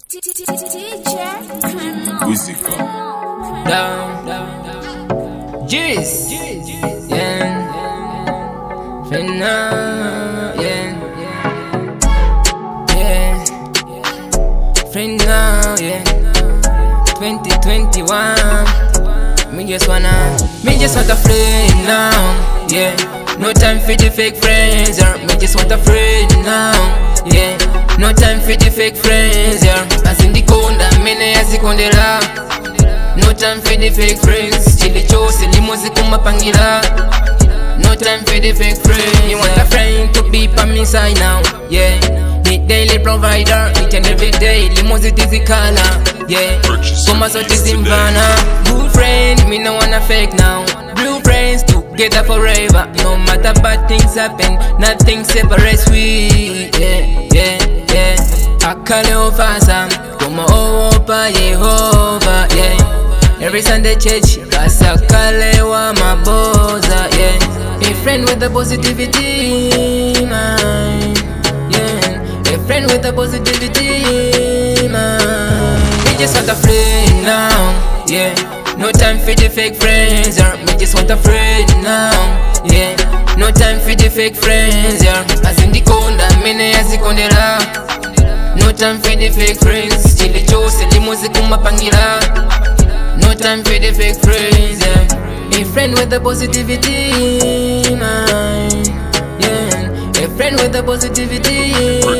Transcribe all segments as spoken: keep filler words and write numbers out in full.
Musica. Down, down, down. Jeez. Yeah. Finna. Yeah. Yeah. Finna. Yeah. twenty twenty-one. Me just wanna. Me just want a friend now. Yeah. No time for the fake friends. Yeah. Me just want a friend now. Yeah. No time for the fake friends. Yeah. As in the corner, mene yazikondela. No time for the fake friends. Chili chose limousine kumapangila. No time for the fake friends. You want a friend to be by me side now. Yeah. The daily provider, each and every day. Limousine is the color. Yeah. Come as it is in Vanna. Good friend, me no wanna fake now. Blue friends together forever. No matter bad things happen, nothing separates we. Yeah, yeah, yeah. Akale ofasa, kuma opa Yehova. Yeah. Every Sunday church, Rasakale wa maboza, yeah. A friend with the positivity, man. Yeah. A friend with the positivity, man. We just want a friend now, yeah. No time for the fake friends, yeah. We just want a friend now, yeah. No time for the fake friends, yeah. As in the corner, mene yazikondela. No time for the fake friends. Chili chose limousine kumapangila. No time for the fake friends, yeah. A friend with the positivity, man. Yeah. A friend with the positivity,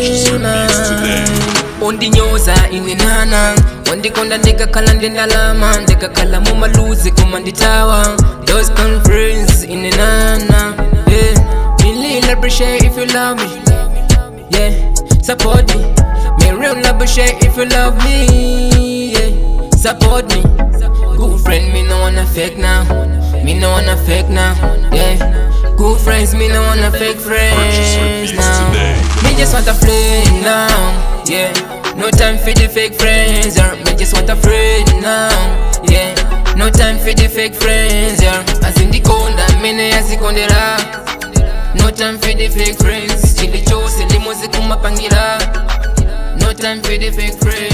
man. On the nyoza in the nana. On the konda deka kala ndenda lama. Deka kala muma luzi kumanditawa. Those conference in the nana. Yeah. Really appreciate if you love me. Yeah. Support me. Me real appreciate if you love me. Yeah. Support me. Good friend, me no wanna fake now. Me no wanna fake now. Yeah. Good friends, me no wanna fake friends now. Me just want a friend now. Yeah. No time for the fake friends. Yeah. Me just want a friend now. Yeah. No time for the fake friends. Yeah. As in the corner, mene yazikondela. No time for the fake friends. Chili chose limousine kumapangila. No time for the fake friends.